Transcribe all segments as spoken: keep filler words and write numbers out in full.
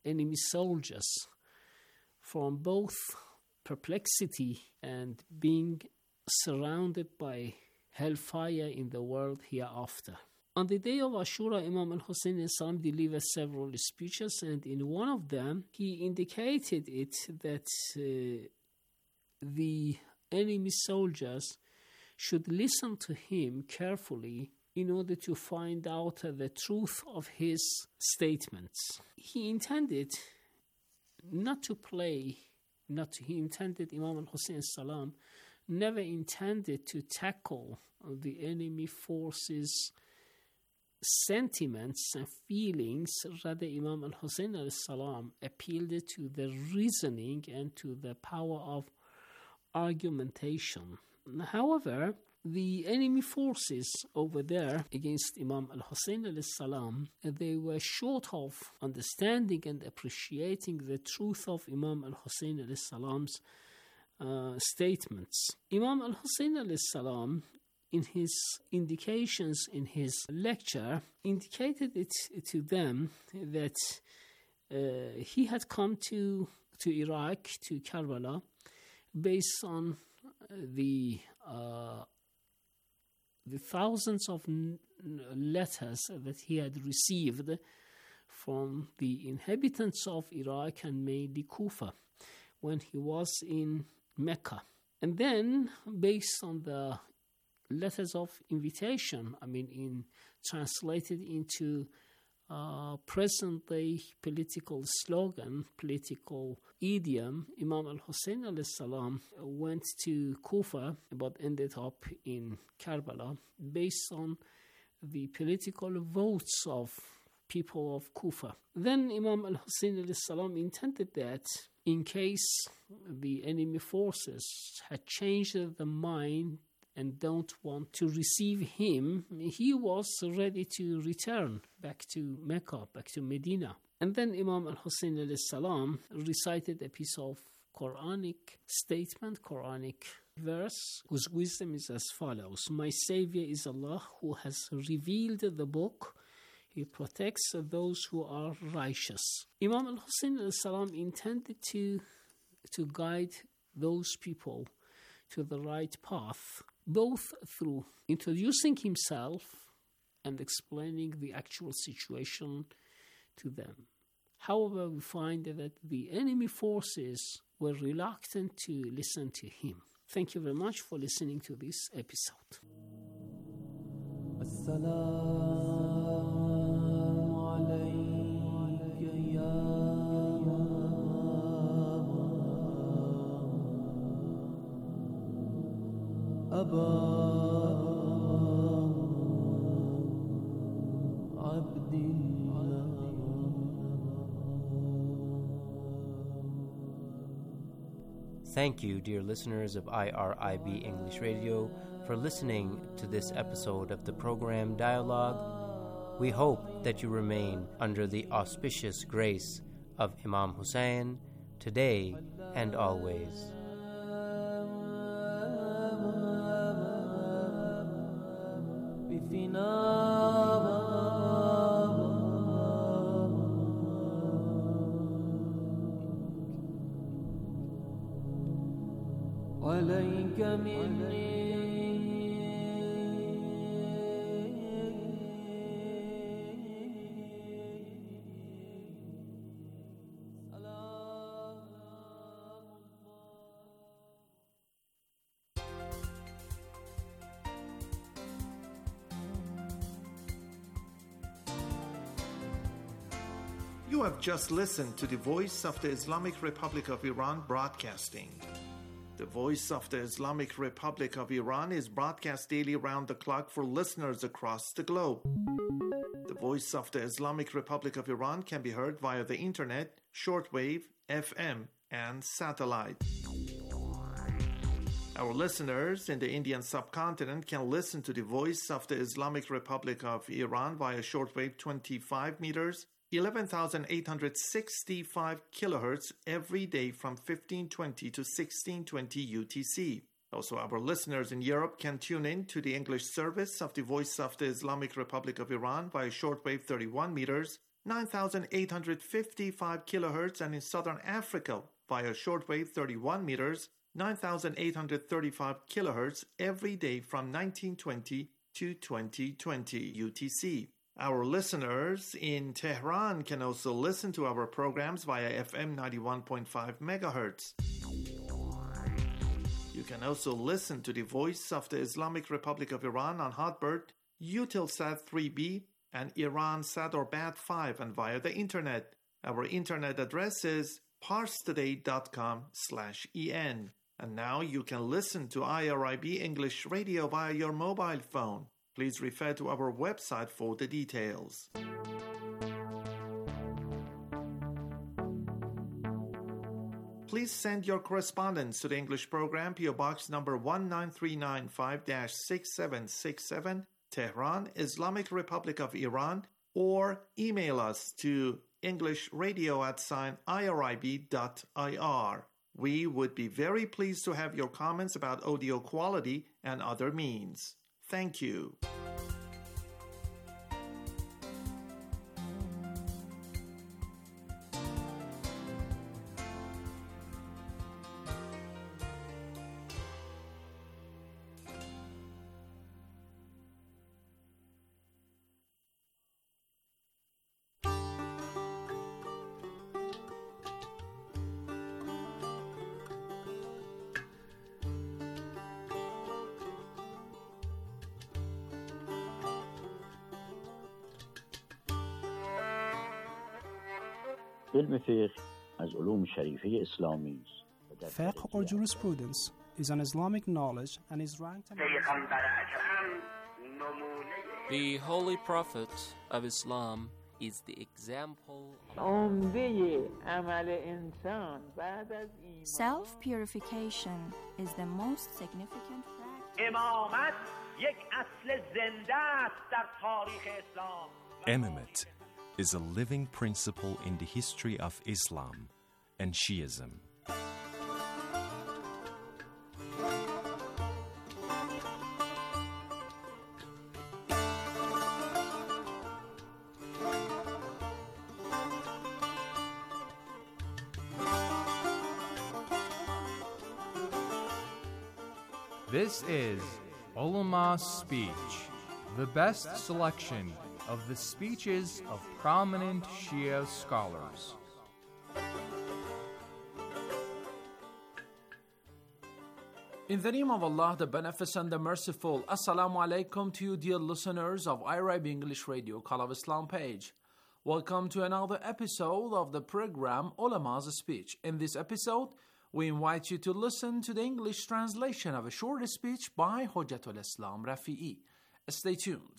enemy soldiers from both perplexity and being surrounded by hellfire in the world hereafter. On the day of Ashura, Imam al-Hussein alayhi salam delivered several speeches, and in one of them he indicated it that uh, the enemy soldiers should listen to him carefully in order to find out uh, the truth of his statements. He intended not to play, not to, he intended, Imam al-Hussein alayhi salam never intended to tackle the enemy forces' sentiments and feelings. Rather, Imam al-Hussein alayhi salam appealed to the reasoning and to the power of argumentation. However, the enemy forces over there against Imam al-Hussein alayhi salam, they were short of understanding and appreciating the truth of Imam al-Hussein alayhi salam's uh, statements. Imam al-Hussein alayhi salam, in his indications in his lecture, indicated it to them that uh, he had come to, to Iraq, to Karbala, based on the uh, the thousands of n- letters that he had received from the inhabitants of Iraq and mainly Kufa when he was in Mecca. And then, based on the letters of invitation, I mean, in translated into uh, present-day political slogan, political idiom, Imam al-Hussein alayhi salam went to Kufa, but ended up in Karbala, based on the political votes of people of Kufa. Then Imam al-Hussein alayhi salam intended that in case the enemy forces had changed their mind and don't want to receive him, he was ready to return back to Mecca, back to Medina. And then Imam al-Hussein alayhi salam recited a piece of Quranic statement, Quranic verse, whose wisdom is as follows: My Savior is Allah, who has revealed the book. He protects those who are righteous. Imam al-Hussein alayhi salam intended to, to guide those people to the right path, both through introducing himself and explaining the actual situation to them. However, we find that the enemy forces were reluctant to listen to him. Thank you very much for listening to this episode. Thank you, dear listeners of I R I B English Radio, for listening to this episode of the program Dialogue. We hope that you remain under the auspicious grace of Imam Hussein today and always. عليك مني You have just listened to the Voice of the Islamic Republic of Iran broadcasting. The Voice of the Islamic Republic of Iran is broadcast daily round the clock for listeners across the globe. The Voice of the Islamic Republic of Iran can be heard via the internet, shortwave, F M, and satellite. Our listeners in the Indian subcontinent can listen to the Voice of the Islamic Republic of Iran via shortwave twenty-five meters, eleven thousand eight hundred sixty-five kilohertz every day from fifteen twenty to sixteen twenty U T C. Also, our listeners in Europe can tune in to the English service of the Voice of the Islamic Republic of Iran via shortwave thirty-one meters, nine thousand eight hundred fifty-five kilohertz, and in Southern Africa via shortwave thirty-one meters, nine thousand eight hundred thirty-five kilohertz every day from nineteen twenty to twenty twenty U T C. Our listeners in Tehran can also listen to our programs via F M ninety-one point five megahertz. You can also listen to the Voice of the Islamic Republic of Iran on Hotbird, Eutelsat three B, and Iransat or Bat five, and via the internet. Our internet address is parstoday.com slash en. And now you can listen to I R I B English Radio via your mobile phone. Please refer to our website for the details. Please send your correspondence to the English program, P O Box number one nine three nine five dash six seven six seven, Tehran, Islamic Republic of Iran, or email us to englishradio at sign irib dot ir. We would be very pleased to have your comments about audio quality and other means. Thank you. علم فقه از علوم شریفه اسلامی است. Fiqh or jurisprudence is an Islamic knowledge and is ranked among The Holy Prophet of Islam is the example. Self-purification is the most significant practice. Imamate is a living principle in the history of Islam and Shiism. This is Ulama Speech, the best selection of the speeches of prominent Shia scholars. In the name of Allah, the Beneficent, the Merciful, Assalamu alaikum to you, dear listeners of I R I B English Radio Call of Islam page. Welcome to another episode of the program Ulama's Speech. In this episode, we invite you to listen to the English translation of a short speech by Hujjatul Islam Rafi'i. Stay tuned.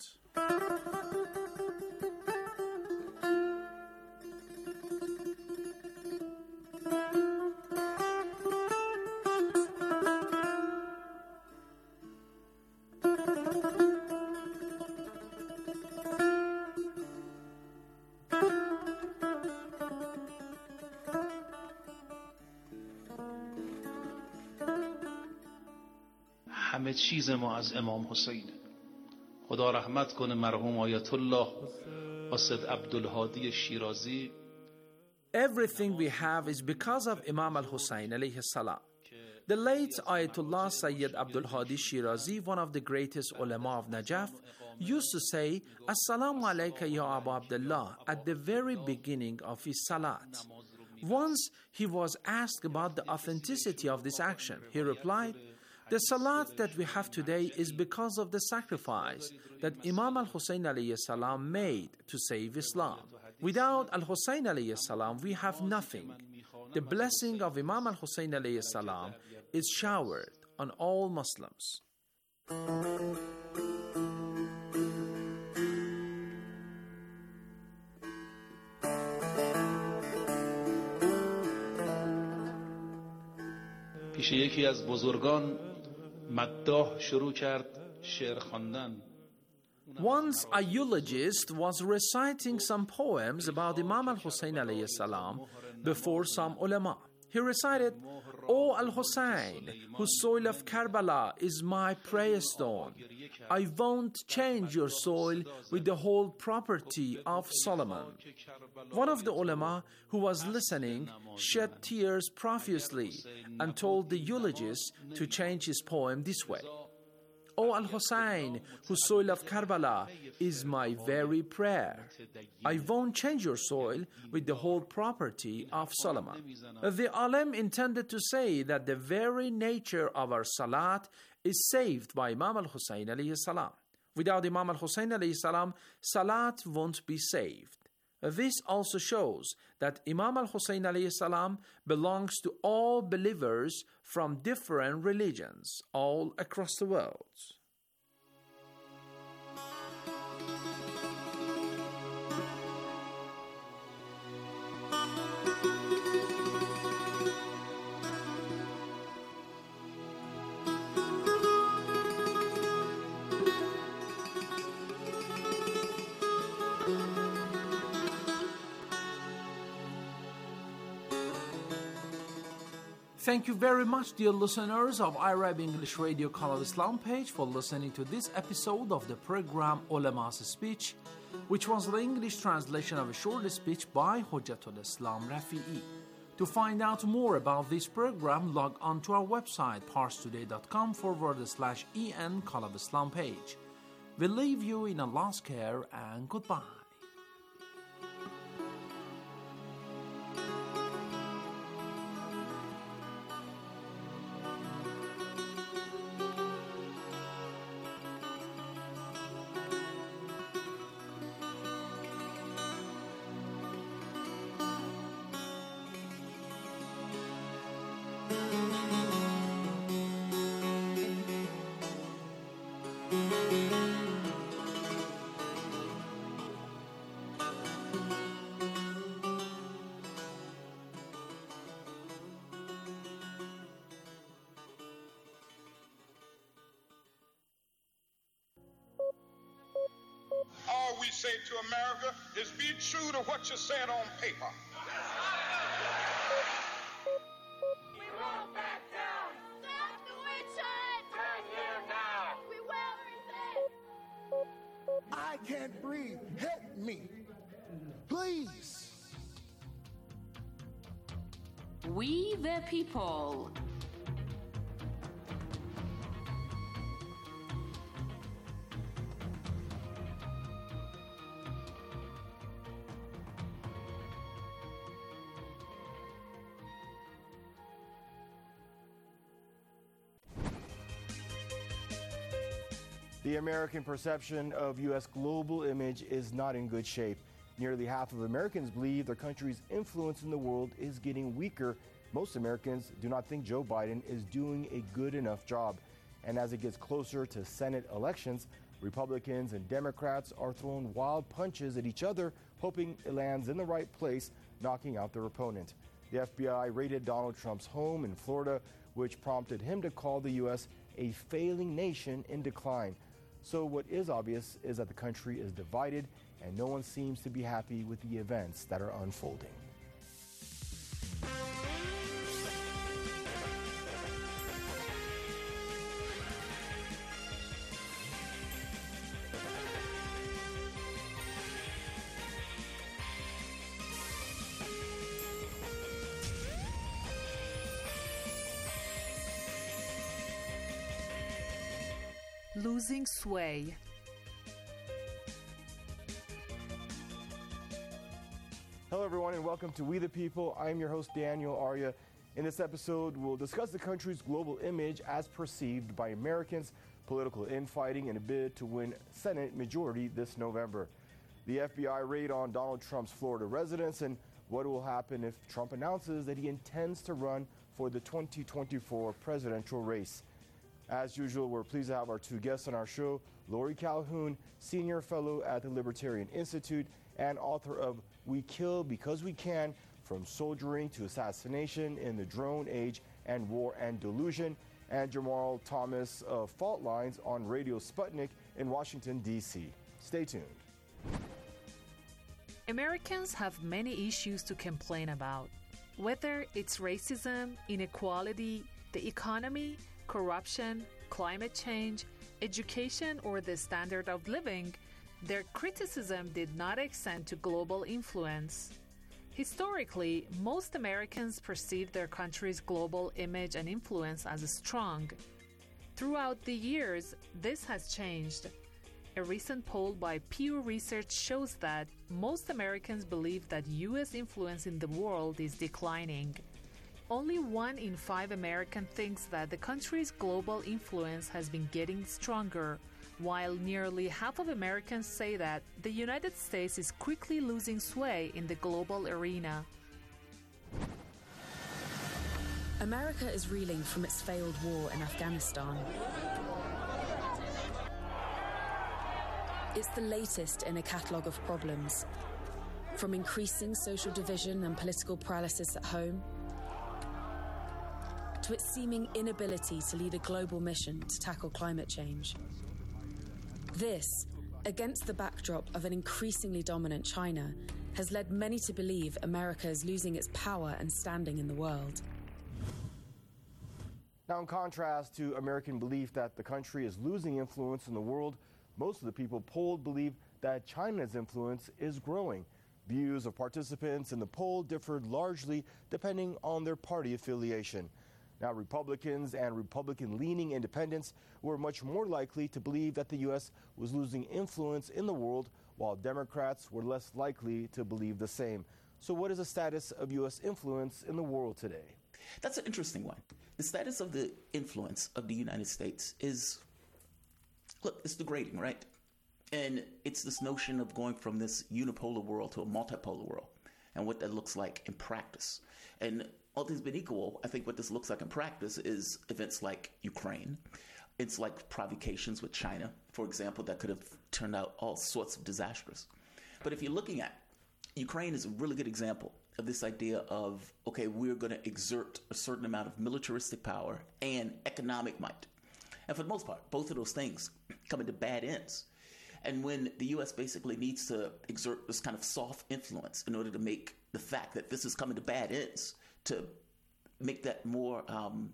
همه چیز ما از امام حسین. خدا رحمت کنه مرحوم آیت الله قاصد عبدالهادی شیرازی. Everything we have is because of Imam al-Hussein alayhi salam. The late Ayatollah Sayyid Abdul Hadi Shirazi, one of the greatest ulama of Najaf, used to say, Assalamu alayka ya Abu Abdullah, at the very beginning of his salat. Once he was asked about the authenticity of this action. He replied, the salat that we have today is because of the sacrifice that Imam al-Hussein alayhi salam made to save Islam. Without al-Hussein alayhi salam, we have nothing. The blessing of Imam al-Hussein alayhi salam is showered on all Muslims. پیش یکی از بزرگان مداح شروع کرد شعر خواندن. Once a eulogist was reciting some poems about Imam al-Hussein alayhi salam before some ulama. He recited, O Al-Hussein, whose soil of Karbala is my prayer stone, I won't change your soil with the whole property of Solomon. One of the ulama who was listening shed tears profusely and told the eulogist to change his poem this way. O Al-Hussein, whose soil of Karbala is my very prayer, I won't change your soil with the whole property of Solomon. The alim intended to say that the very nature of our salat is saved by Imam al-Hussein alayhi salam. Without Imam al-Hussein alayhi salam, salat won't be saved. This also shows that Imam al-Hussein alayhi salam belongs to all believers from different religions all across the world. Thank you very much, dear listeners of I R I B English Radio Call of Islam page, for listening to this episode of the program Ulama's Speech, which was the English translation of a short speech by Hujjatul Islam Rafi'i. To find out more about this program, log on to our website, parstoday.com forward slash en Call of Islam page. We leave you in Allah's care and goodbye. All we say to America is be true to what you said on paper. We won't back down. Stop the witch hunt. Turn here now. We will resist. I can't breathe. Help me. Please. We the people. The American perception of U S global image is not in good shape. Nearly half of Americans believe their country's influence in the world is getting weaker. Most Americans do not think Joe Biden is doing a good enough job. And as it gets closer to Senate elections, Republicans and Democrats are throwing wild punches at each other, hoping it lands in the right place, knocking out their opponent. The F B I raided Donald Trump's home in Florida, which prompted him to call the U S a failing nation in decline. So what is obvious is that the country is divided and no one seems to be happy with the events that are unfolding. Losing sway. Hello, everyone, and welcome to We the People. I'm your host, Daniel Arya. In this episode, we'll discuss the country's global image as perceived by Americans, political infighting, and a bid to win Senate majority this November, the F B I raid on Donald Trump's Florida residence, and what will happen if Trump announces that he intends to run for the twenty twenty-four presidential race. As usual, we're pleased to have our two guests on our show, Lori Calhoun, Senior Fellow at the Libertarian Institute and author of We Kill Because We Can, From Soldiering to Assassination in the Drone Age and War and Delusion, and Jamal Thomas of Fault Lines on Radio Sputnik in Washington, D C. Stay tuned. Americans have many issues to complain about. Whether it's racism, inequality, the economy, corruption, climate change, education, or the standard of living, their criticism did not extend to global influence. Historically, most Americans perceived their country's global image and influence as strong. Throughout the years, this has changed. A recent poll by Pew Research shows that most Americans believe that U S influence in the world is declining. Only one in five Americans thinks that the country's global influence has been getting stronger, while nearly half of Americans say that the United States is quickly losing sway in the global arena. America is reeling from its failed war in Afghanistan. It's the latest in a catalogue of problems, from increasing social division and political paralysis at home, to its seeming inability to lead a global mission to tackle climate change. This, against the backdrop of an increasingly dominant China, has led many to believe America is losing its power and standing in the world. Now, in contrast to American belief that the country is losing influence in the world, most of the people polled believe that China's influence is growing. Views of participants in the poll differed largely depending on their party affiliation. Now, Republicans and Republican-leaning independents were much more likely to believe that the U S was losing influence in the world, while Democrats were less likely to believe the same. So what is the status of U S influence in the world today? That's an interesting one. The status of the influence of the United States is, look, it's degrading, right? And it's this notion of going from this unipolar world to a multipolar world and what that looks like in practice. And all things being equal, I think what this looks like in practice is events like Ukraine. It's like provocations with China, for example, that could have turned out all sorts of disastrous. But if you're looking at Ukraine is a really good example of this idea of, okay, we're going to exert a certain amount of militaristic power and economic might. And for the most part, both of those things come into bad ends. And when the U S basically needs to exert this kind of soft influence in order to make the fact that this is coming to bad ends, to make that more, um,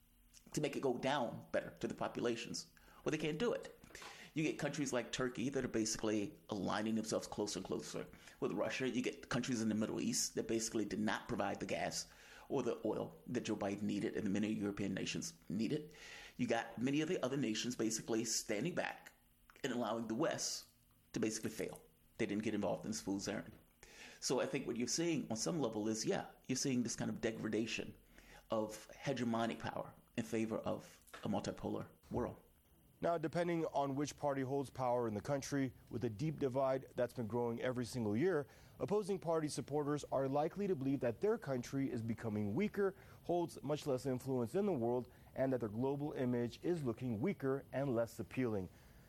to make it go down better to the populations, well, they can't do it. You get countries like Turkey that are basically aligning themselves closer and closer with Russia. You get countries in the Middle East that basically did not provide the gas or the oil that Joe Biden needed and many European nations needed. You got many of the other nations basically standing back and allowing the West to basically fail. They didn't get involved in this fool's errand. So I think what you're seeing on some level is, yeah, you're seeing this kind of degradation of hegemonic power in favor of a multipolar world. Now, depending on which party holds power in the country, with a deep divide that's been growing every single year, opposing party supporters are likely to believe that their country is becoming weaker, holds much less influence in the world, and that their global image is looking weaker and less appealing.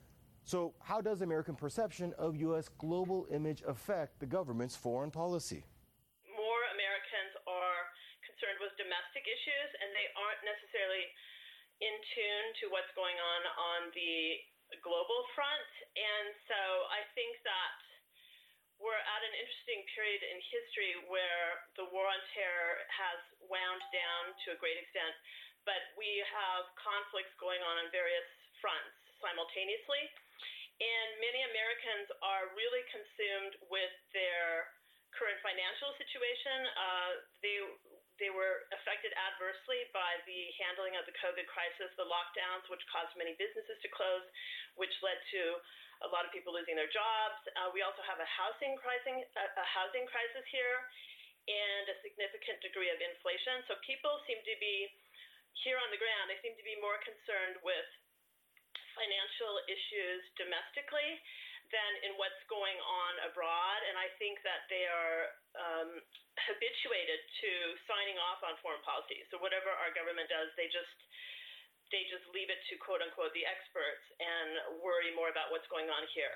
So how does American perception of U S global image affect the government's foreign policy? More Americans are concerned with domestic issues, and they aren't necessarily in tune to what's going on on the global front. And so I think that we're at an interesting period in history where the war on terror has wound down to a great extent, but we have conflicts going on on various fronts simultaneously. And many Americans are really consumed with their current financial situation. Uh, they they were affected adversely by the handling of the COVID crisis, the lockdowns, which caused many businesses to close, which led to a lot of people losing their jobs. Uh, we also have a housing crisis, a housing crisis here, and a significant degree of inflation. So people seem to be here on the ground. They seem to be more concerned with financial issues domestically than in what's going on abroad. And I think that they are um, habituated to signing off on foreign policy. So whatever our government does, they just they just leave it to quote unquote the experts and worry more about what's going on here.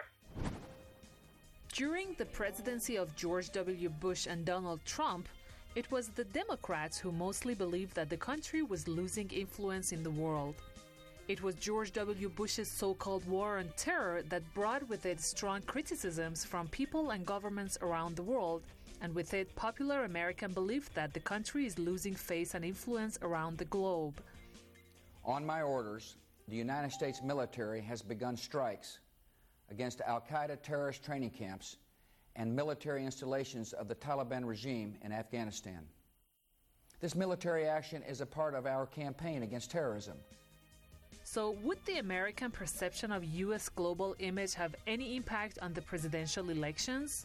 During the presidency of George W. Bush and Donald Trump, it was the Democrats who mostly believed that the country was losing influence in the world. It was George W. Bush's so-called war on terror that brought with it strong criticisms from people and governments around the world, and with it, popular American belief that the country is losing face and influence around the globe. On my orders, the United States military has begun strikes against al-Qaeda terrorist training camps and military installations of the Taliban regime in Afghanistan. This military action is a part of our campaign against terrorism. So, would the American perception of U S global image have any impact on the presidential elections?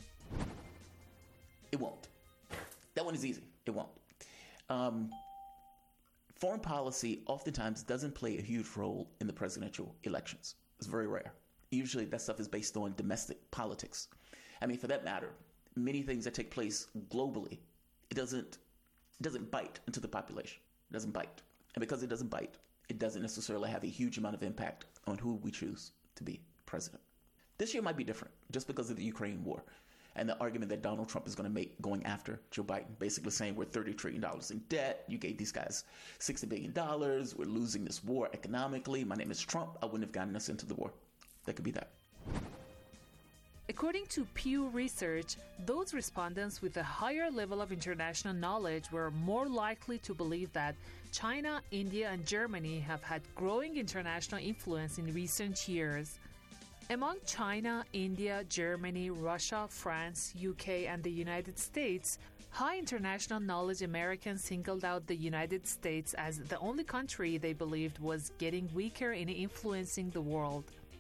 It won't. That one is easy. It won't. Um, foreign policy oftentimes doesn't play a huge role in the presidential elections. It's very rare. Usually that stuff is based on domestic politics. I mean, for that matter, many things that take place globally, it doesn't, it doesn't bite into the population. It doesn't bite. And because it doesn't bite, it doesn't necessarily have a huge amount of impact on who we choose to be president. This year might be different just because of the Ukraine war and the argument that Donald Trump is going to make going after Joe Biden, basically saying we're thirty trillion dollars in debt. You gave these guys sixty billion dollars. We're losing this war economically. My name is Trump. I wouldn't have gotten us into the war. That could be that. According to Pew Research, those respondents with a higher level of international knowledge were more likely to believe that China, India, and Germany have had growing international influence in recent years. Among China, India, Germany, Russia, France, U K, and the United States, high international knowledge Americans singled out the United States as the only country they believed was getting weaker in influencing the world.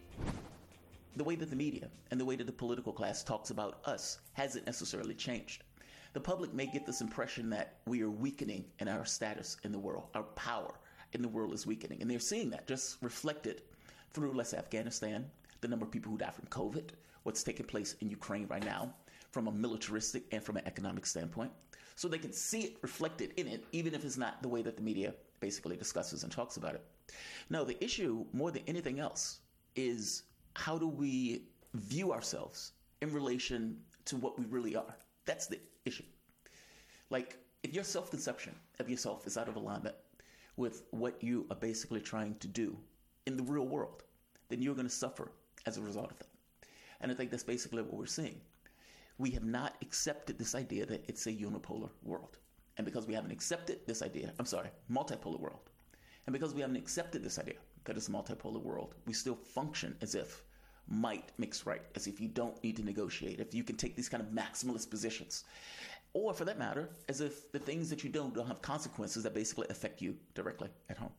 The way that the media and the way that the political class talks about us hasn't necessarily changed. The public may get this impression that we are weakening in our status in the world. Our power in the world is weakening. And they're seeing that just reflected through, let's say, Afghanistan, the number of people who died from COVID, what's taking place in Ukraine right now from a militaristic and from an economic standpoint. So they can see it reflected in it, even if it's not the way that the media basically discusses and talks about it. No, the issue, more than anything else, is how do we view ourselves in relation to what we really are? That's the issue. Like, if your self-conception of yourself is out of alignment with what you are basically trying to do in the real world, then you're going to suffer as a result of that. And I think that's basically what we're seeing. We have not accepted this idea that it's a unipolar world. And because we haven't accepted this idea, I'm sorry, multipolar world. And because we haven't accepted this idea that it's a multipolar world, we still function as if might makes right, as if you don't need to negotiate, if you can take these kind of maximalist positions. Or for that matter, as if the things that you don't don't have consequences that basically affect you directly at home.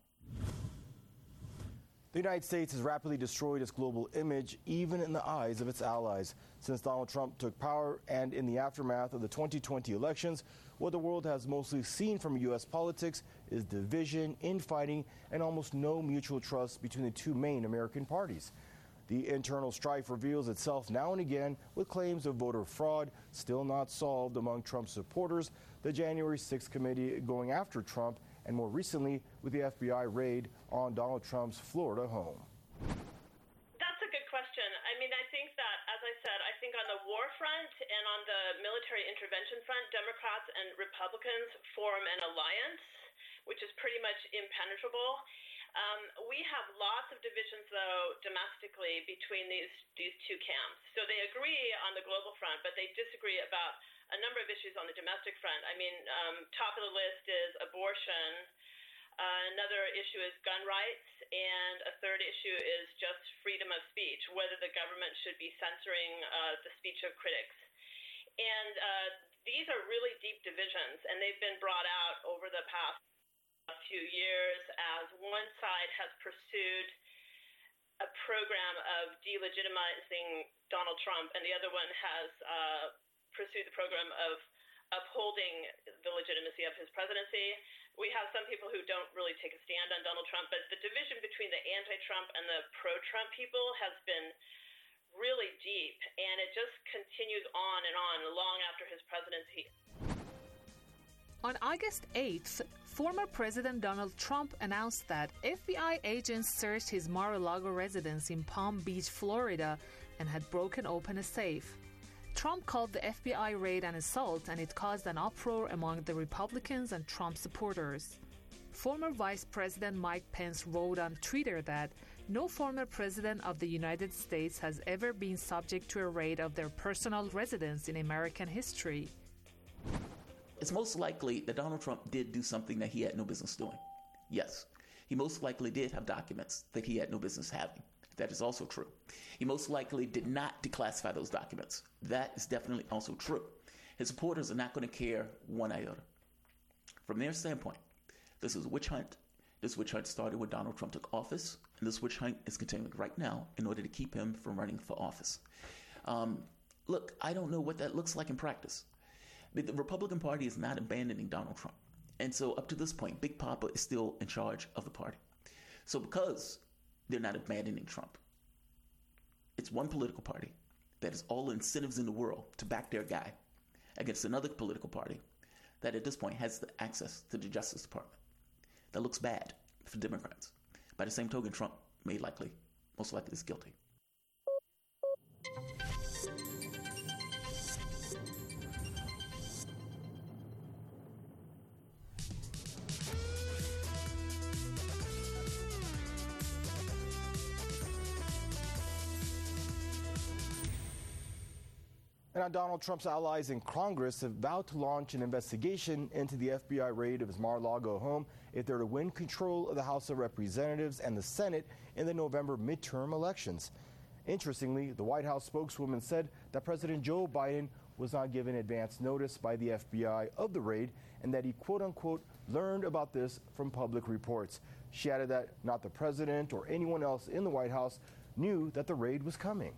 The United States has rapidly destroyed its global image, even in the eyes of its allies. Since Donald Trump took power and in the aftermath of the twenty twenty elections, what the world has mostly seen from U S politics is division, infighting, and almost no mutual trust between the two main American parties. The internal strife reveals itself now and again with claims of voter fraud still not solved among Trump supporters, the January sixth committee going after Trump, and more recently with the F B I raid on Donald Trump's Florida home. That's a good question. I mean, I think that, as I said, I think on the war front and on the military intervention front, Democrats and Republicans form an alliance, which is pretty much impenetrable. Um, we have lots of divisions, though, domestically between these these two camps. So they agree on the global front, but they disagree about a number of issues on the domestic front. I mean, um, top of the list is abortion. Uh, another issue is gun rights. And a third issue is just freedom of speech, whether the government should be censoring uh, the speech of critics. And uh, these are really deep divisions, and they've been brought out over the past few years as one side has pursued a program of delegitimizing Donald Trump, and the other one has uh, pursued the program of upholding the legitimacy of his presidency. We have some people who don't really take a stand on Donald Trump, but the division between the anti-Trump and the pro-Trump people has been really deep, and it just continues on and on long after his presidency. On August eighth, former President Donald Trump announced that F B I agents searched his Mar-a-Lago residence in Palm Beach, Florida, and had broken open a safe. Trump called the F B I raid an assault, and it caused an uproar among the Republicans and Trump supporters. former Vice President Mike Pence wrote on Twitter that no former president of the United States has ever been subject to a raid of their personal residence in American history. It's most likely that Donald Trump did do something that he had no business doing. Yes, he most likely did have documents that he had no business having. That is also true. He most likely did not declassify those documents. That is definitely also true. His supporters are not going to care one iota. From their standpoint, this is a witch hunt. This witch hunt started when Donald Trump took office, and this witch hunt is continuing right now in order to keep him from running for office. Um, look, I don't know what that looks like in practice. The Republican Party is not abandoning Donald Trump. And so up to this point, Big Papa is still in charge of the party. So because they're not abandoning Trump, it's one political party that has all the incentives in the world to back their guy against another political party that at this point has the access to the Justice Department. That looks bad for Democrats. By the same token, Trump may likely, most likely is guilty. And now Donald Trump's allies in Congress have vowed to launch an investigation into the F B I raid of his Mar-a-Lago home if they're to win control of the House of Representatives and the Senate in the November midterm elections. Interestingly, the White House spokeswoman said that President Joe Biden was not given advance notice by the F B I of the raid and that he, quote-unquote, learned about this from public reports. She added that not the president or anyone else in the White House knew that the raid was coming.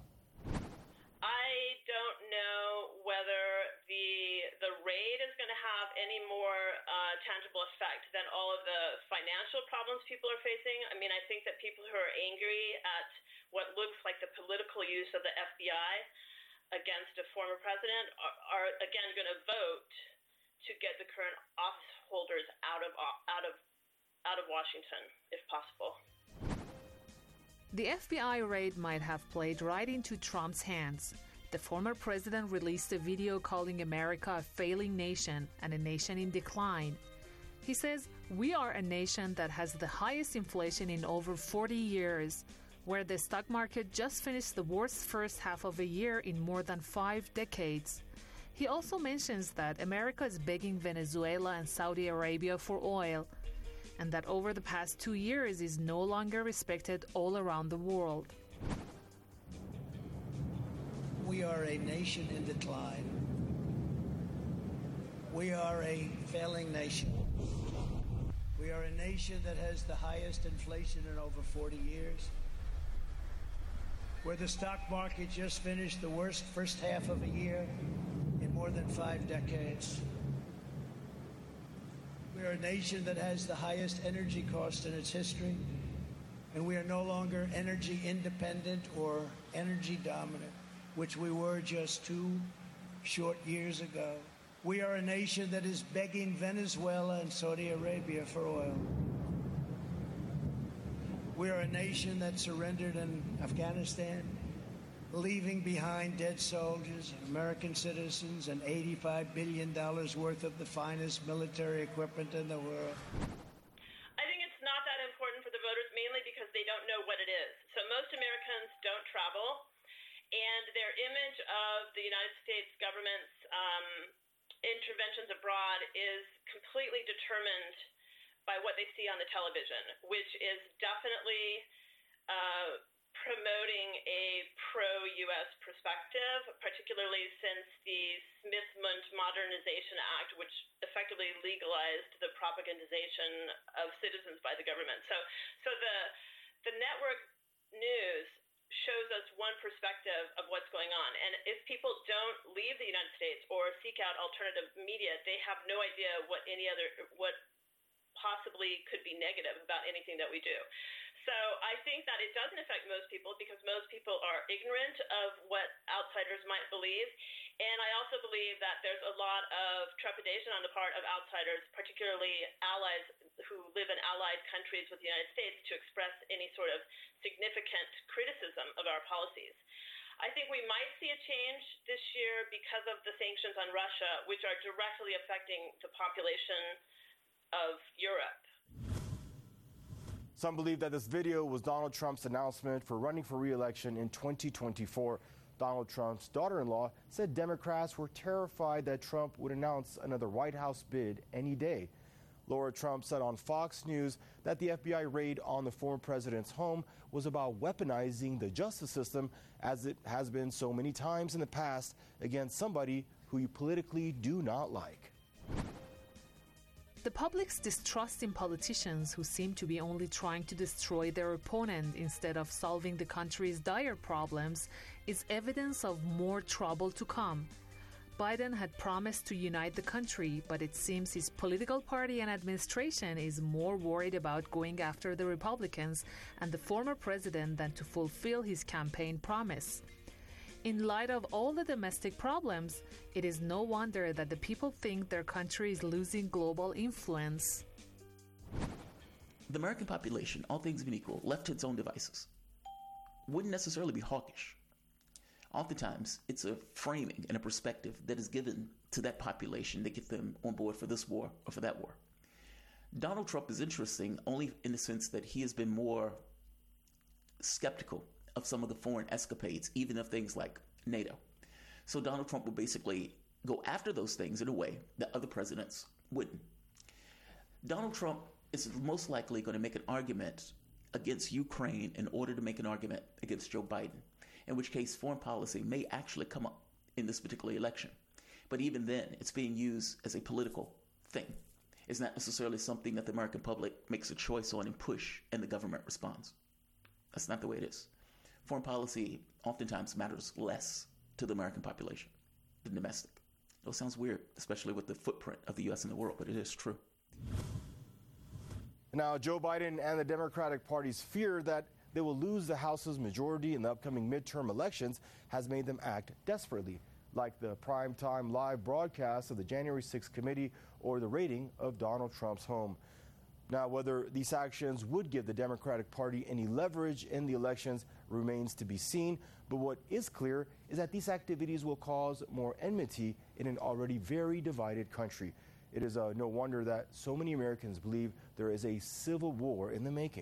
Effect than all of the financial problems people are facing. I mean, I think that people who are angry at what looks like the political use of the F B I against a former president are, are again going to vote to get the current office holders out of out of out of Washington, if possible. The F B I raid might have played right into Trump's hands. The former president released a video calling America a failing nation and a nation in decline. He says, "We are a nation that has the highest inflation in over forty years, where the stock market just finished the worst first half of a year in more than five decades." He also mentions that America is begging Venezuela and Saudi Arabia for oil, and that over the past two years is no longer respected all around the world. We are a nation in decline. We are a failing nation. We are a nation that has the highest inflation in over forty years, where the stock market just finished the worst first half of a year in more than five decades. We are a nation that has the highest energy cost in its history, and we are no longer energy independent or energy dominant, which we were just two short years ago. We are a nation that is begging Venezuela and Saudi Arabia for oil. We are a nation that surrendered in Afghanistan, leaving behind dead soldiers and American citizens and eighty-five billion dollars worth of the finest military equipment in the world. I think it's not that important for the voters, mainly because they don't know what it is. So most Americans don't travel, and their image of the United States government's um, interventions abroad is completely determined by what they see on the television, which is definitely uh, promoting a pro-U S perspective, particularly since the Smith-Mundt Modernization Act, which effectively legalized the propagandization of citizens by the government. So, so the the network news shows us one perspective of what's going on. And if people don't leave the United States or seek out alternative media, they have no idea what any other, what possibly could be negative about anything that we do. So I think that it doesn't affect most people because most people are ignorant of what outsiders might believe. And I also believe that there's a lot of trepidation on the part of outsiders, particularly allies who live in allied countries with the United States, to express any sort of significant criticism of our policies. I think we might see a change this year because of the sanctions on Russia, which are directly affecting the population of Europe. Some believe that this video was Donald Trump's announcement for running for re-election in twenty twenty-four. Donald Trump's daughter-in-law said Democrats were terrified that Trump would announce another White House bid any day. Laura Trump said on Fox News that the F B I raid on the former president's home was about weaponizing the justice system, as it has been so many times in the past, against somebody who you politically do not like. The public's distrust in politicians who seem to be only trying to destroy their opponent instead of solving the country's dire problems is evidence of more trouble to come. Biden had promised to unite the country, but it seems his political party and administration is more worried about going after the Republicans and the former president than to fulfill his campaign promise. In light of all the domestic problems, it is no wonder that the people think their country is losing global influence. The American population, all things being equal, left to its own devices, wouldn't necessarily be hawkish. Oftentimes, it's a framing and a perspective that is given to that population to get them on board for this war or for that war. Donald Trump is interesting only in the sense that he has been more skeptical of some of the foreign escapades, even of things like NATO. So Donald Trump will basically go after those things in a way that other presidents wouldn't. Donald Trump is most likely going to make an argument against Ukraine in order to make an argument against Joe Biden, in which case foreign policy may actually come up in this particular election. But even then, it's being used as a political thing. It's not necessarily something that the American public makes a choice on and push, and the government responds. That's not the way it is. Foreign policy oftentimes matters less to the American population than domestic. It sounds weird, especially with the footprint of the U S in the world, but it is true. Now, Joe Biden and the Democratic Party's fear that they will lose the House's majority in the upcoming midterm elections has made them act desperately, like the primetime live broadcast of the January sixth committee or the raiding of Donald Trump's home. Now, whether these actions would give the Democratic Party any leverage in the elections remains to be seen, but what is clear is that these activities will cause more enmity in an already very divided country. It is uh, no wonder that so many Americans believe there is a civil war in the making.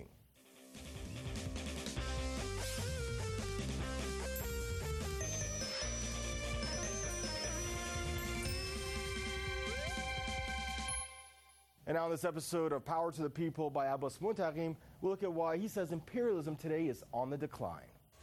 And now in this episode of Power to the People by Abbas Muntaqim, we'll look at why he says imperialism today is on the decline.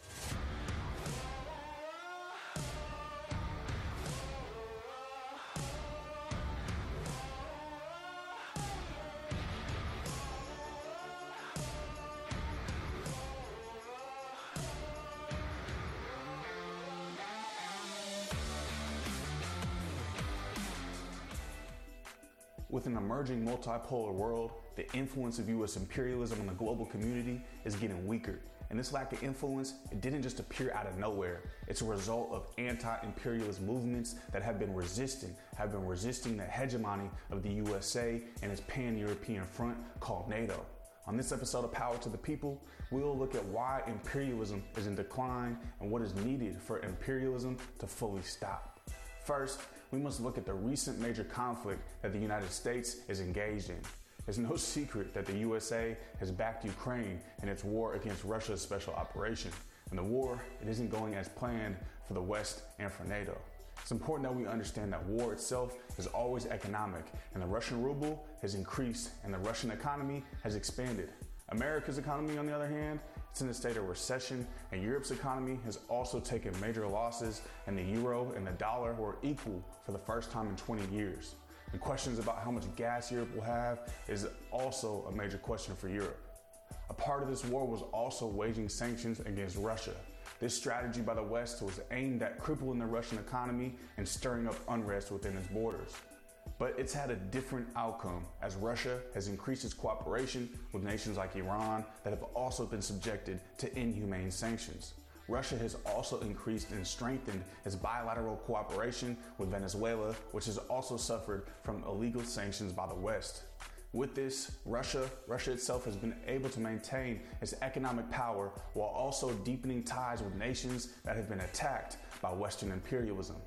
With an emerging multipolar world, the influence of U S imperialism on the global community is getting weaker. And this lack of influence, it didn't just appear out of nowhere. It's a result of anti-imperialist movements that have been resisting, have been resisting the hegemony of the U S A and its pan-European front called NATO. On this episode of Power to the People, we'll look at why imperialism is in decline and what is needed for imperialism to fully stop. First, we must look at the recent major conflict that the United States is engaged in. It's no secret that the U S A has backed Ukraine in its war against Russia's special operation. And the war, it isn't going as planned for the West and for NATO. It's important that we understand that war itself is always economic, and the Russian ruble has increased and the Russian economy has expanded. America's economy, on the other hand, it's in a state of recession, and Europe's economy has also taken major losses, and the euro and the dollar were equal for the first time in twenty years. And questions about how much gas Europe will have is also a major question for Europe. A part of this war was also waging sanctions against Russia. This strategy by the West was aimed at crippling the Russian economy and stirring up unrest within its borders. But it's had a different outcome, as Russia has increased its cooperation with nations like Iran that have also been subjected to inhumane sanctions. Russia has also increased and strengthened its bilateral cooperation with Venezuela, which has also suffered from illegal sanctions by the West. With this, Russia, Russia itself has been able to maintain its economic power while also deepening ties with nations that have been attacked by Western imperialism.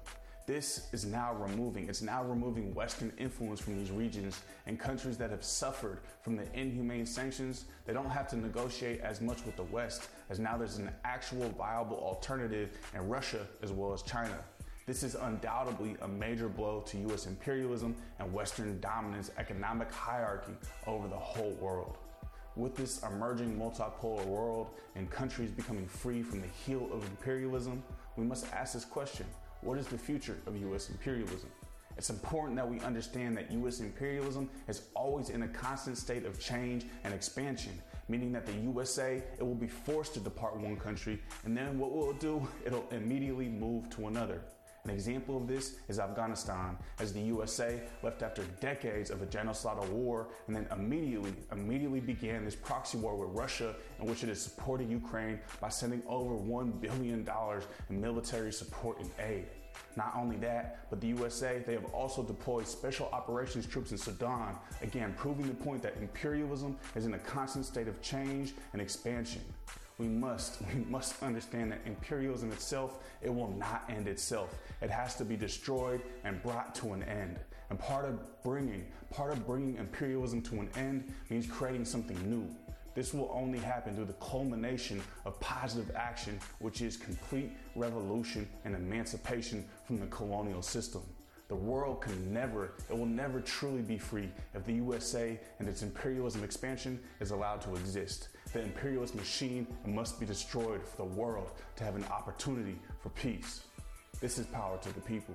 This is now removing, it's now removing Western influence from these regions, and countries that have suffered from the inhumane sanctions, they don't have to negotiate as much with the West, as now there's an actual viable alternative in Russia as well as China. This is undoubtedly a major blow to U S imperialism and Western dominance economic hierarchy over the whole world. With this emerging multipolar world and countries becoming free from the heel of imperialism, we must ask this question: what is the future of U S imperialism? It's important that we understand that U S imperialism is always in a constant state of change and expansion, meaning that the U S A, it will be forced to depart one country, and then what will it do? It'll immediately move to another. An example of this is Afghanistan, as the U S A left after decades of a genocidal war and then immediately, immediately began this proxy war with Russia, in which it has supported Ukraine by sending over one billion dollars in military support and aid. Not only that, but the U S A, they have also deployed special operations troops in Sudan, again proving the point that imperialism is in a constant state of change and expansion. We must, we must understand that imperialism itself, it will not end itself. It has to be destroyed and brought to an end. And part of bringing, part of bringing imperialism to an end means creating something new. This will only happen through the culmination of positive action, which is complete revolution and emancipation from the colonial system. The world can never, it will never truly be free if the U S A and its imperialism expansion is allowed to exist. The imperialist machine must be destroyed for the world to have an opportunity for peace. This is power to the people.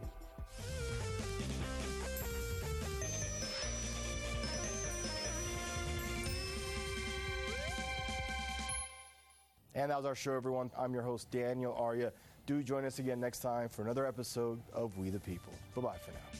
And that was our show, everyone. I'm your host, Daniel Arya. Do join us again next time for another episode of We the People. Bye-bye for now.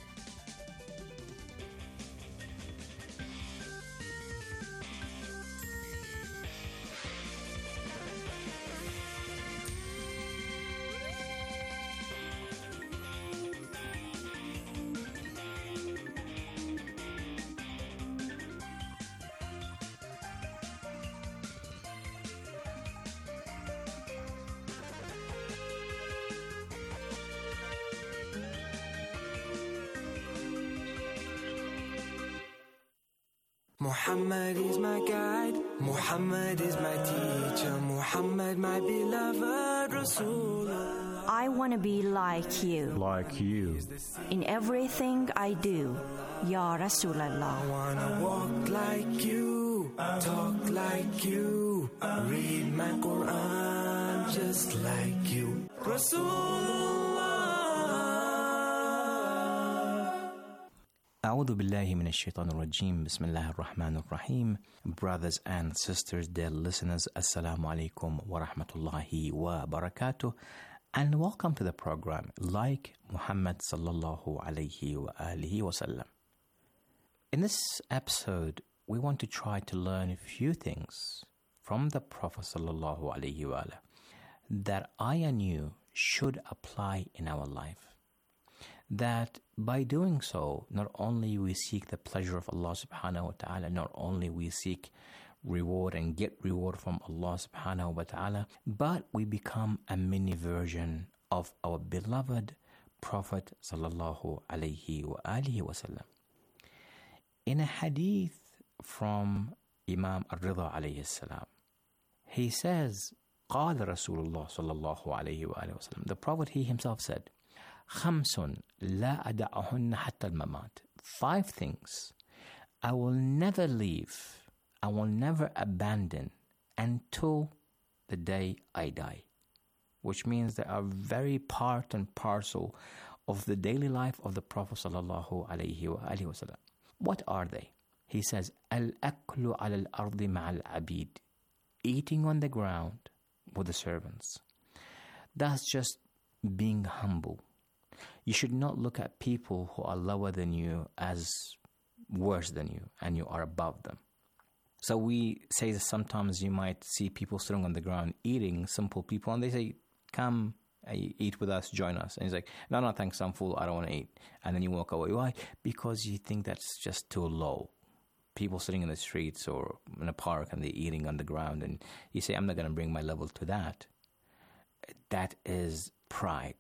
Muhammad is my guide, Muhammad is my teacher, Muhammad my beloved Rasulullah. I want to be like you. Like you. In everything I do, Ya Rasulallah. I want to walk like you, talk like you, read my Quran just like you. Rasulullah. أعوذ بالله من الشيطان الرجيم بسم الله الرحمن الرحيم. Brothers and sisters, dear listeners, Assalamu alaikum wa rahmatullahi wa barakatuh, and welcome to the program Like Muhammad sallallahu alayhi wa alihi wa sallam. In this episode, we want to try to learn a few things from the Prophet sallallahu alayhi wa sallam that I and you should apply in our life. That by doing so, not only we seek the pleasure of Allah subhanahu wa ta'ala, not only we seek reward and get reward from Allah subhanahu wa ta'ala, but we become a mini version of our beloved Prophet sallallahu alayhi wa alihi wa sallam. In a hadith from Imam Ar-Ridha alayhi salam, he says, قال رسول الله صلى الله عليه وآله وسلم, the Prophet, he himself said, خمس لا أدعهن حتى الممات. Five things I will never leave, I will never abandon until the day I die. Which means they are very part and parcel of the daily life of the Prophet sallallahu alayhi wa alihi wasallam. What are they? He says, الأكل على الأرض مع العبيد. Eating on the ground with the servants. That's just being humble. You should not look at people who are lower than you as worse than you, and you are above them. So we say that sometimes you might see people sitting on the ground eating, simple people, and they say, come eat with us, join us. And he's like, no, no, thanks, I'm full, I don't want to eat. And then you walk away. Why? Because you think that's just too low. People sitting in the streets or in a park and they're eating on the ground, and you say, I'm not going to bring my level to that. That is pride.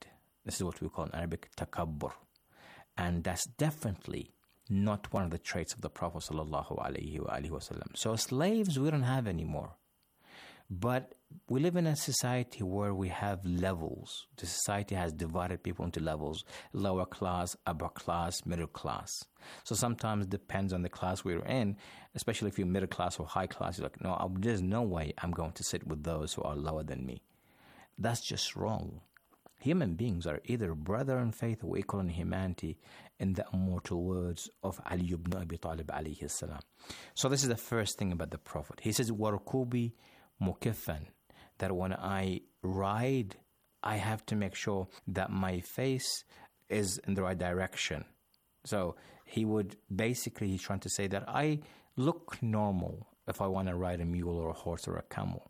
This is what we call in Arabic takabbur. And that's definitely not one of the traits of the Prophet sallallahu alaihi wasallam. So slaves we don't have anymore. But we live in a society where we have levels. The society has divided people into levels: lower class, upper class, middle class. So sometimes it depends on the class we're in, especially if you're middle class or high class. You're like, no, there's no way I'm going to sit with those who are lower than me. That's just wrong. Human beings are either brother in faith or equal in humanity, in the immortal words of Ali ibn Abi Talib alayhi salam. So this is the first thing about the Prophet. He says, وَرْكُوبِ مُكِفًّا, that when I ride, I have to make sure that my face is in the right direction. So he would basically, he's trying to say that I look normal if I want to ride a mule or a horse or a camel.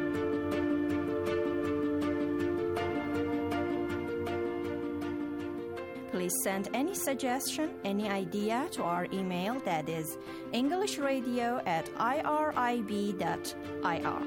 Please send any suggestion, any idea to our email, that is englishradio at irib dot I R.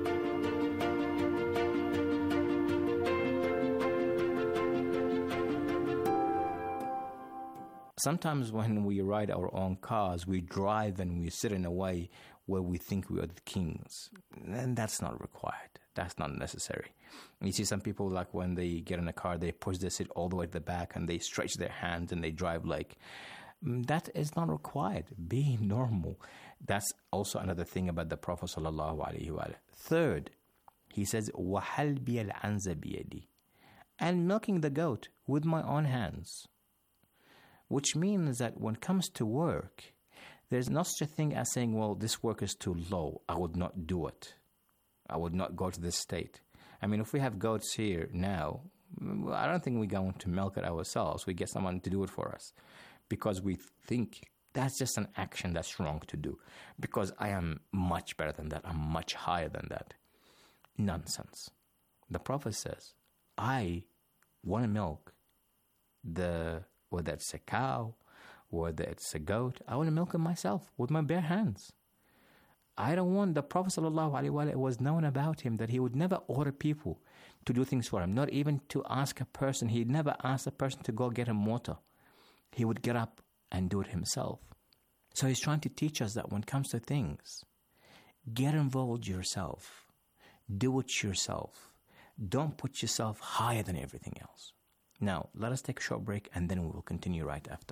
Sometimes when we ride our own cars, we drive and we sit in a way where we think we are the kings. And that's not required. That's not necessary. You see some people, like when they get in a car, they push the seat all the way to the back and they stretch their hands and they drive like... That is not required. Be normal. That's also another thing about the Prophet sallallahu alaihi wasallam. Third, he says, وَحَلْبِيَ الْعَنْزَ بِيَدِي, and milking the goat with my own hands. Which means that when it comes to work, there's no such a thing as saying, well, this work is too low, I would not do it. I would not go to this state. I mean, if we have goats here now, I don't think we're going to milk it ourselves. We get someone to do it for us because we think that's just an action that's wrong to do because I am much better than that. I'm much higher than that. Nonsense. The Prophet says, I want to milk the, whether it's a cow, whether it's a goat, I want to milk it myself with my bare hands. I don't want, the Prophet ﷺ was known about him that he would never order people to do things for him, not even to ask a person. He never asked a person to go get him water. He would get up and do it himself. So he's trying to teach us that when it comes to things, get involved yourself. Do it yourself. Don't put yourself higher than everything else. Now, let us take a short break and then we will continue right after.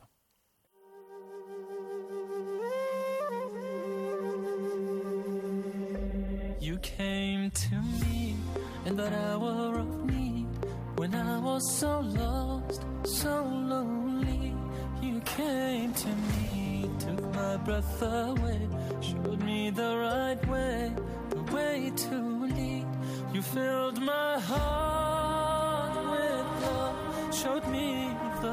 You came to me in that hour of need, when I was so lost, so lonely. You came to me, took my breath away, showed me the right way, the way to lead. You filled my heart with love, showed me the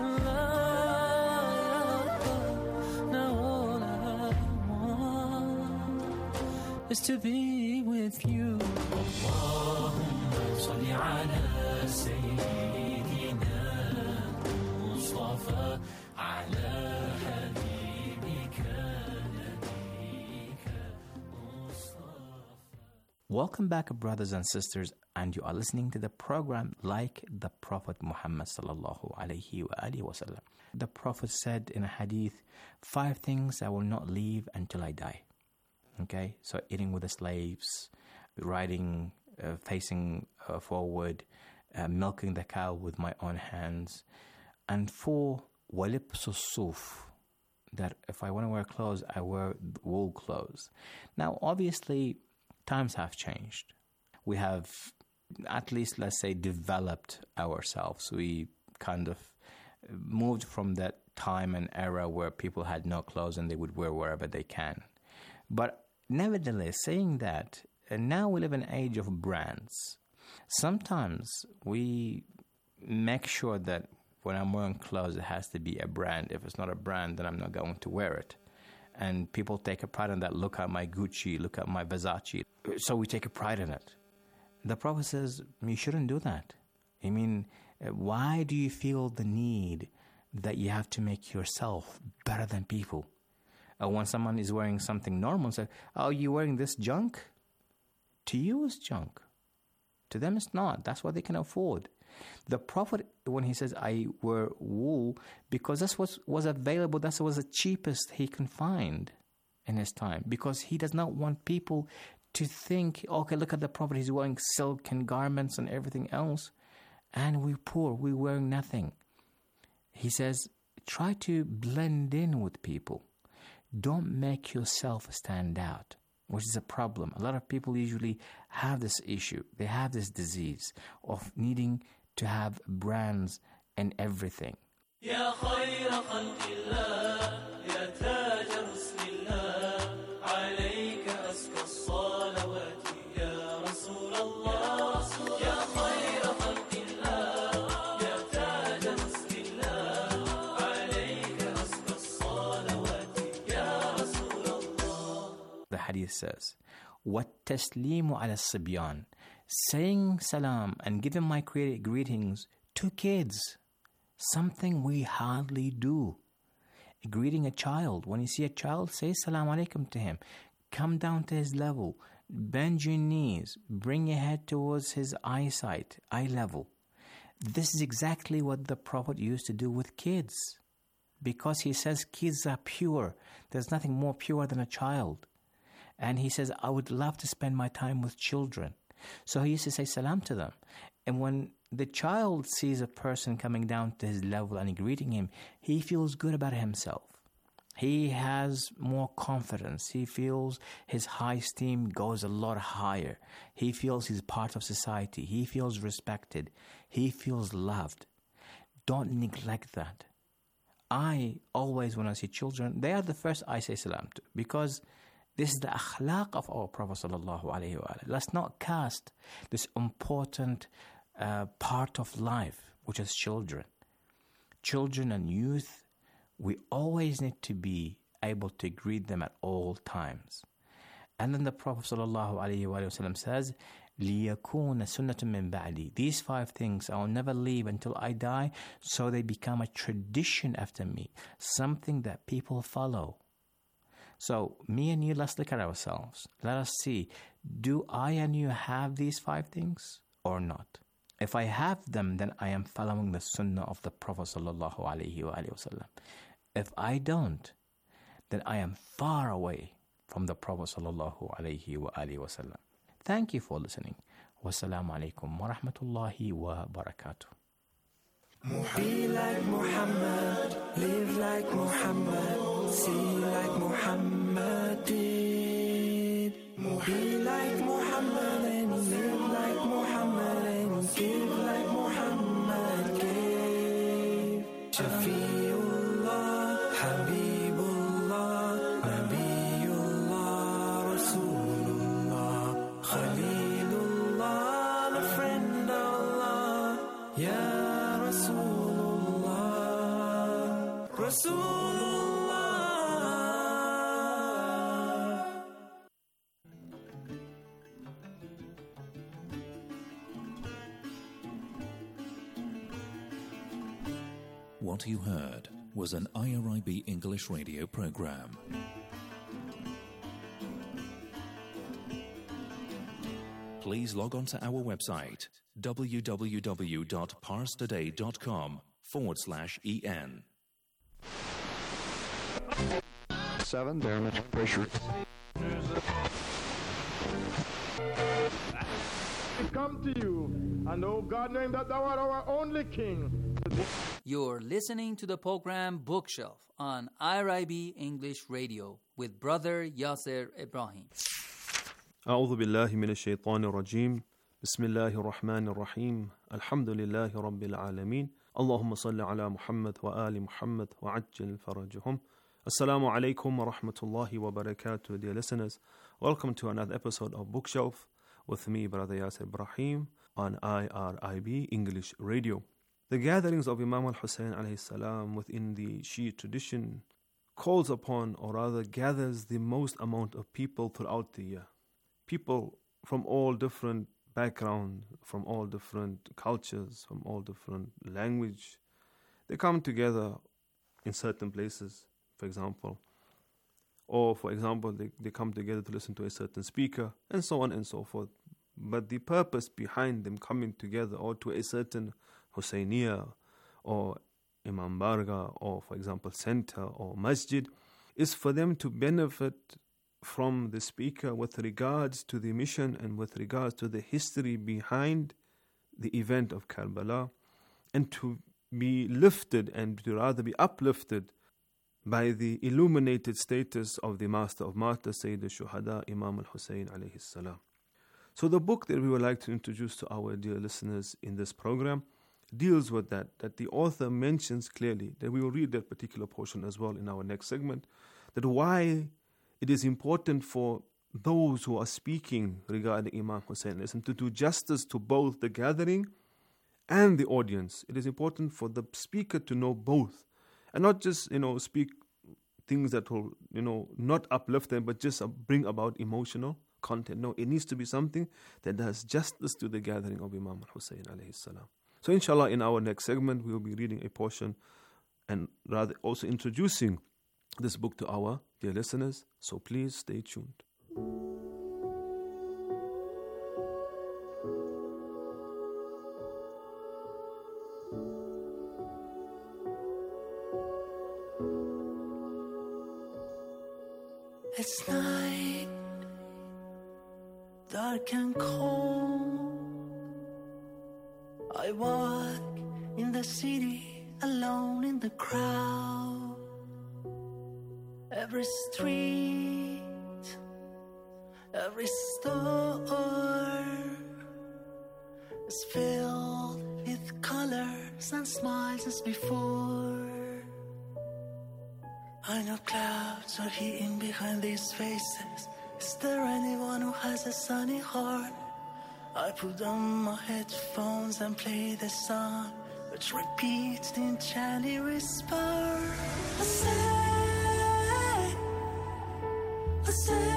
light of love. Now all I want is to be with you. Allahumma salli ala sayyidina Mustafa ala habibika nabika Mustafa. Welcome back, brothers and sisters, and you are listening to the program Like the Prophet Muhammad sallallahu alayhi wa alihi wa sallam. The Prophet said in a hadith, five things I will not leave until I die. Okay, so eating with the slaves, riding, uh, facing uh, forward, uh, milking the cow with my own hands, and four, walibsu suf, that if I want to wear clothes, I wear wool clothes. Now, obviously, times have changed. We have, at least, let's say, developed ourselves. We kind of moved from that time and era where people had no clothes and they would wear wherever they can. But nevertheless, saying that, and now we live in an age of brands. Sometimes we make sure that when I'm wearing clothes, it has to be a brand. If it's not a brand, then I'm not going to wear it. And people take a pride in that. Look at my Gucci, look at my Versace. So we take a pride in it. The Prophet says, you shouldn't do that. I mean, why do you feel the need that you have to make yourself better than people? Uh, when someone is wearing something normal, say, oh, you're wearing this junk? To you, it's junk. To them, it's not. That's what they can afford. The Prophet, when he says, I wear wool, because that's what was available, that was the cheapest he can find in his time, because he does not want people to think, okay, look at the Prophet, he's wearing silk and garments and everything else, and we're poor, we're wearing nothing. He says, try to blend in with people. Don't make yourself stand out, which is a problem. A lot of people usually have this issue. They have this disease of needing to have brands and everything. يا خير خلق الله يا تاج حسن الله عليك أزكى الصلوات يا رسول الله يا خير خلق الله يا تاج حسن الله عليك أزكى الصلوات يا رسول الله. The hadith says, وَالتَّسْلِيمُ عَلَى الصِّبْيَانِ, saying salam and giving my greetings to kids, something we hardly do. Greeting a child, when you see a child, say salam alaikum to him, come down to his level, bend your knees, bring your head towards his eyesight, eye level. This is exactly what the Prophet used to do with kids, because he says kids are pure. There's nothing more pure than a child. And he says, I would love to spend my time with children. So he used to say salam to them. And when the child sees a person coming down to his level and greeting him, he feels good about himself. He has more confidence. He feels his high esteem goes a lot higher. He feels he's part of society. He feels respected. He feels loved. Don't neglect that. I always, when I see children, they are the first I say salam to, because this is the akhlaq of our Prophet sallallahu alaihi wasallam. Let's not cast this important uh, part of life, which is children. Children and youth, we always need to be able to greet them at all times. And then the Prophet sallallahu alaihi wasallam says, لِيَكُونَ سُنَّةٌ مِّن بَعْدِي. These five things I will never leave until I die, so they become a tradition after me, something that people follow. So, me and you, let's look at ourselves. Let us see, do I and you have these five things or not? If I have them, then I am following the sunnah of the Prophet sallallahu alaihi wasallam. If I don't, then I am far away from the Prophet sallallahu alaihi wasallam. Thank you for listening. Wassalamu alaikum wa rahmatullahi wa barakatuh. Be like Muhammad, live like Muhammad, see like Muhammad did. Be like Muhammad and live like Muhammad and give like Muhammad gave. Shafiullah, Habibullah, Nabiullah, Rasulullah, Khalilullah, the friend of Allah, Ya Rasulullah, Rasulullah. What you heard was an I R I B English radio program. Please log on to our website www.parstoday.com forward slash en. Seven, very much pressure. I come to you, and oh God, knowing that thou art our only King. You're listening to the program Bookshelf on I R I B English Radio with Brother Yasser Ibrahim. أعوذ بالله من الشيطان الرجيم بسم الله الرحمن الرحيم الحمد لله رب العالمين اللهم صل على محمد وآل محمد وعجل فرجهم. Assalamu alaikum wa rahmatullahi wa barakatuh, dear listeners. Welcome to another episode of Bookshelf with me, Brother Yasser Ibrahim, on I R I B English Radio. The gatherings of Imam al-Hussein alayhi salam within the Shia tradition calls upon, or rather gathers, the most amount of people throughout the year. People from all different backgrounds, from all different cultures, from all different language, they come together in certain places, for example. Or, for example, they, they come together to listen to a certain speaker, and so on and so forth. but the purpose behind them coming together, or to a certain Husayniyah or Imam Barga, or for example center or masjid, is for them to benefit from the speaker with regards to the mission and with regards to the history behind the event of Karbala, and to be lifted and to rather be uplifted by the illuminated status of the Master of Martyrs, Sayyid al-Shuhada, Imam al-Hussein alayhi salam. So the book that we would like to introduce to our dear listeners in this program deals with that, that the author mentions clearly, that we will read that particular portion as well in our next segment, that why it is important for those who are speaking regarding Imam Hussein to do justice to both the gathering and the audience. It is important for the speaker to know both, and not just, you know, speak things that will, you know, not uplift them, but just bring about emotional content. No, it needs to be something that does justice to the gathering of Imam Hussein alayhi salam. So inshallah, in our next segment, we will be reading a portion and rather also introducing this book to our dear listeners. So please stay tuned. It's night, dark and cold. I walk in the city alone in the crowd. Every street, every store is filled with colors and smiles as before. I know clouds are hidden behind these faces. Is there anyone who has a sunny heart? I put on my headphones and play the song, which repeats the enchanting whisper. I say, I say,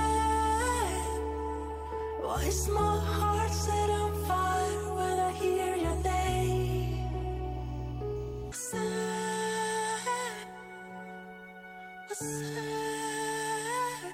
why is my heart set on fire when I hear your name? I say, I say,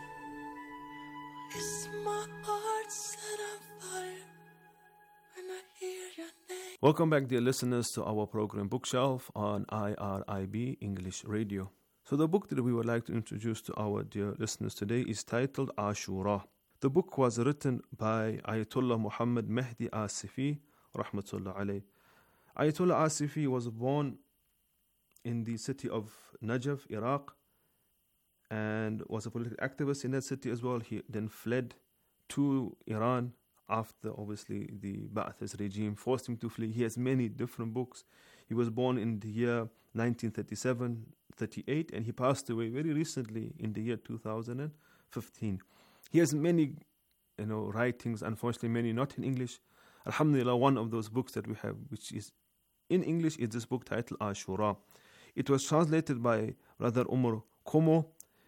is my heart set on fire when I hear your name? Welcome back, dear listeners, to our program Bookshelf on I R I B English Radio. So the book that we would like to introduce to our dear listeners today is titled Ashura. The book was written by Ayatollah Muhammad Mehdi Asifi, rahmatullah alayh. Ayatollah Asifi was born in the city of Najaf, Iraq, and was a political activist in that city as well. He then fled to Iran after, obviously, the Ba'athist regime forced him to flee. He has many different books. He was born in the year nineteen thirty-seven thirty-eight, and he passed away very recently in the year two thousand fifteen. He has many, you know, writings, unfortunately many not in English. Alhamdulillah, one of those books that we have, which is in English, is this book titled Ashura. It was translated by Brother Umar Komo,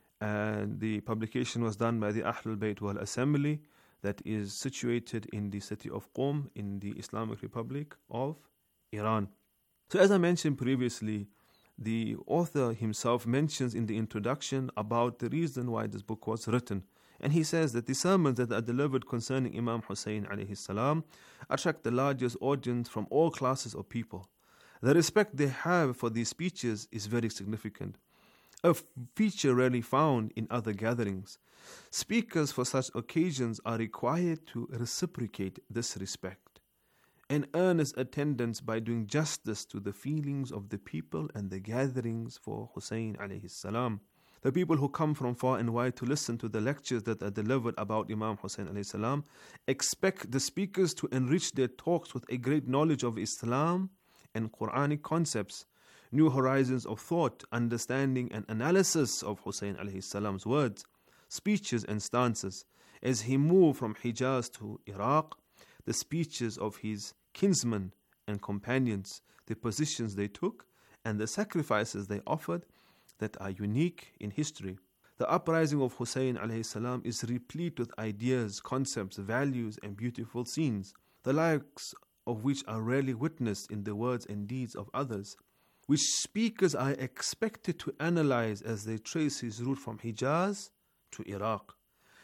and the publication was done by the Ahlul Bayt Wal Assembly that is situated in the city of Qom in the Islamic Republic of Iran. So as I mentioned previously, the author himself mentions in the introduction about the reason why this book was written. And he says that the sermons that are delivered concerning Imam Hussein alayhi salam attract the largest audience from all classes of people. The respect they have for these speeches is very significant, a feature rarely found in other gatherings. Speakers for such occasions are required to reciprocate this respect and earnest attendance by doing justice to the feelings of the people and the gatherings for Hussein alayhi salam. The people who come from far and wide to listen to the lectures that are delivered about Imam Hussein alayhi salam expect the speakers to enrich their talks with a great knowledge of Islam and Quranic concepts, new horizons of thought, understanding and analysis of Hussein alayhi salam's words, speeches and stances. As he moved from Hijaz to Iraq, the speeches of his kinsmen and companions, the positions they took and the sacrifices they offered that are unique in history. The uprising of Hussein alayhi salam is replete with ideas, concepts, values and beautiful scenes, the likes of which are rarely witnessed in the words and deeds of others, which speakers are expected to analyze as they trace his route from Hijaz to Iraq.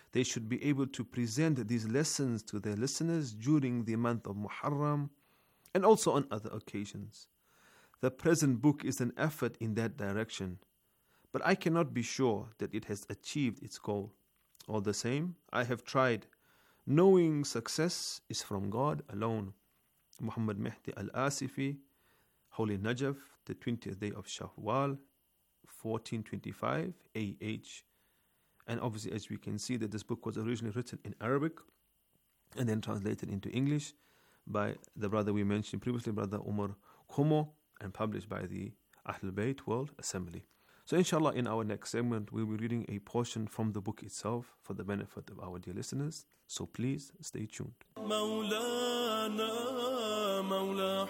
they should be able to present these lessons to their listeners during the month of Muharram and also on other occasions. The present book is an effort in that direction, but I cannot be sure that it has achieved its goal. All the same, I have tried, knowing success is from God alone. Muhammad Mehdi Al-Asifi, Holy Najaf, the twentieth day of Shawwal, fourteen twenty-five A H. And obviously, as we can see, that this book was originally written in Arabic and then translated into English by the brother we mentioned previously, Brother Umar Kumo, and published by the Ahlul Bayt World Assembly. So inshallah, in our next segment, we'll be reading a portion from the book itself for the benefit of our dear listeners. So please stay tuned. مولانا مولا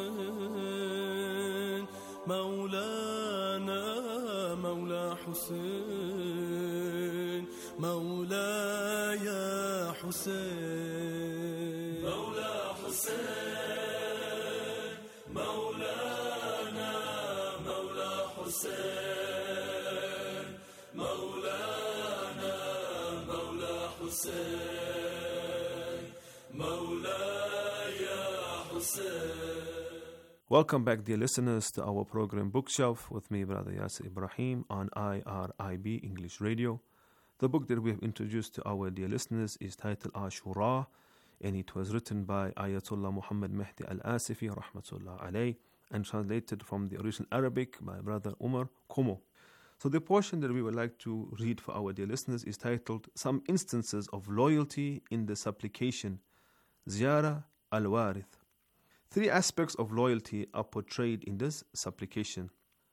حسين مولانا مولا حسين مولاي حسين مولا حسين مولانا مولا حسين مولانا مولا حسين مولاي حسين. Welcome back, dear listeners, to our program Bookshelf with me, Brother Yasir Ibrahim, on I R I B English Radio. The book that we have introduced to our dear listeners is titled Ashura, and it was written by Ayatollah Muhammad Mehdi Al-Asifi, rahmatullah alayh, and translated from the original Arabic by Brother Umar Kumo. So the portion that we would like to read for our dear listeners is titled Some Instances of Loyalty in the Supplication, Ziyara Al-Warith. Three aspects of loyalty are portrayed in this supplication.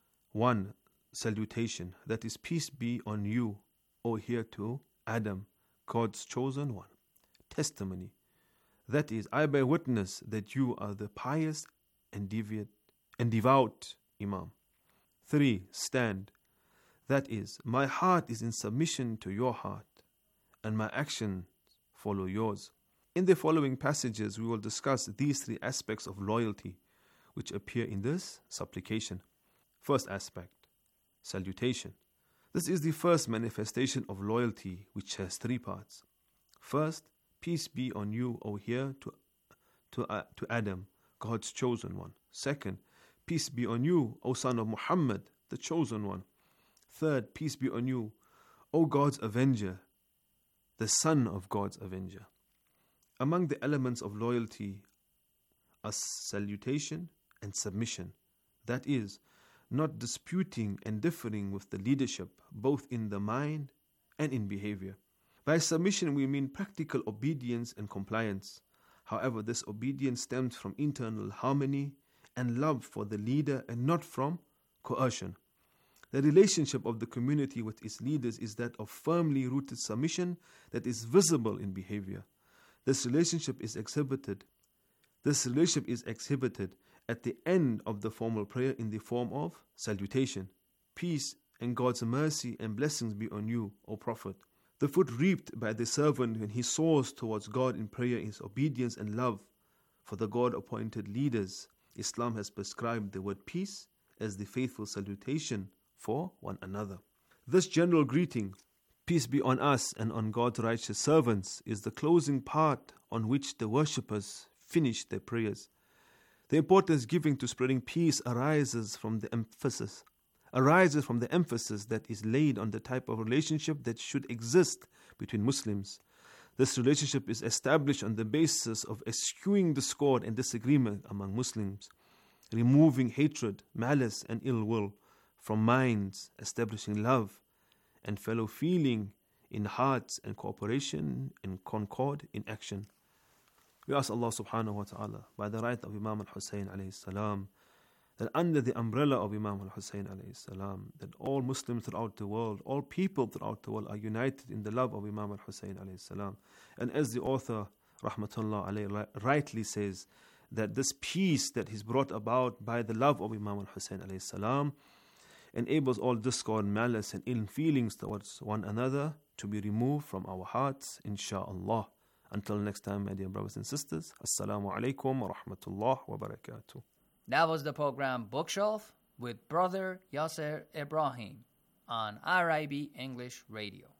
One, salutation, that is, peace be on you, O hereto Adam, God's chosen one. Testimony, that is, I bear witness that you are the pious and deviant and devout Imam. Three, stand, that is, my heart is in submission to your heart, and my actions follow yours. In the following passages, we will discuss these three aspects of loyalty which appear in this supplication. First aspect, salutation. This is the first manifestation of loyalty, which has three parts. First, peace be on you, O heir to, to, uh, to Adam, God's chosen one. Second, peace be on you, O son of Muhammad, the chosen one. Third, peace be on you, O God's avenger, the son of God's avenger. Among the elements of loyalty are salutation and submission, that is, not disputing and differing with the leadership, both in the mind and in behavior. By submission, we mean practical obedience and compliance. However, this obedience stems from internal harmony and love for the leader and not from coercion. The relationship of the community with its leaders is that of firmly rooted submission that is visible in behavior. This relationship is exhibited. This relationship is exhibited at the end of the formal prayer in the form of salutation. Peace and God's mercy and blessings be on you, O Prophet. The fruit reaped by the servant when he soars towards God in prayer is obedience and love for the God-appointed leaders. Islam has prescribed the word peace as the faithful salutation for one another. This general greeting, peace be on us and on God's righteous servants, is the closing part on which the worshippers finish their prayers. The importance given to spreading peace arises from the emphasis, arises from the emphasis that is laid on the type of relationship that should exist between Muslims. This relationship is established on the basis of eschewing discord and disagreement among Muslims, removing hatred, malice, and ill will from minds, establishing love and fellow feeling in hearts, and cooperation and concord in action. We ask Allah subhanahu wa ta'ala, by the right of Imam al-Hussein alayhi salam, that under the umbrella of Imam al-Hussein alayhi salam, that all Muslims throughout the world, all people throughout the world are united in the love of Imam al-Hussein alayhi salam. And as the author, rahmatullah alayhi, rightly says, that this peace that is brought about by the love of Imam al-Hussein alayhi salam enables all discord, malice, and ill feelings towards one another to be removed from our hearts, insha'Allah. Until next time, my dear brothers and sisters, Assalamu alaikum wa rahmatullah wa barakatuh. That was the program Bookshelf with Brother Yasir Ibrahim on I R I B English Radio.